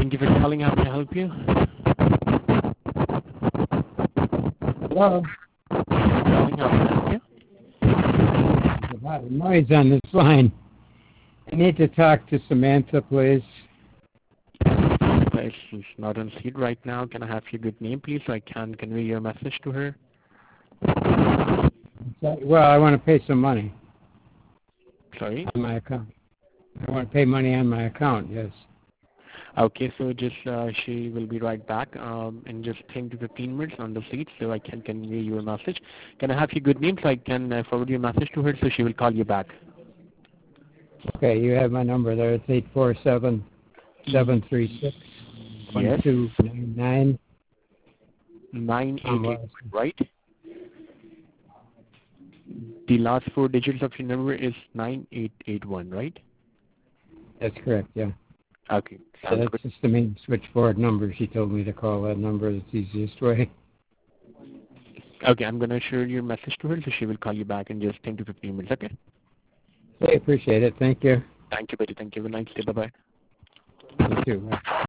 Thank you for calling. How may I help you? Hello? Calling. How may I help you? There's a lot of noise on this line. I need to talk to Samantha, please. She's not on seat right now. Can I have your good name, please, so I can convey your message to her? Well, I want to pay some money Sorry? on my account. I want to pay money on my account, yes. Okay, so just she will be right back in just 10 to 15 minutes on the seat, so I can convey your message. Can I have your good name so I can forward your message to her, so she will call you back? Okay, you have my number there. It's 847-736-1299. 988, right? The last four digits of your number is 9881, right? That's correct, yeah. Okay, So sounds that's good. just the main switchboard number. She told me to call that number. It's the easiest way. Okay, I'm going to share your message to her, so she will call you back in just 10 to 15 minutes, okay? I appreciate it. Thank you. Thank you, Betty. Thank you. Have a nice day. Bye-bye. You too. Bye.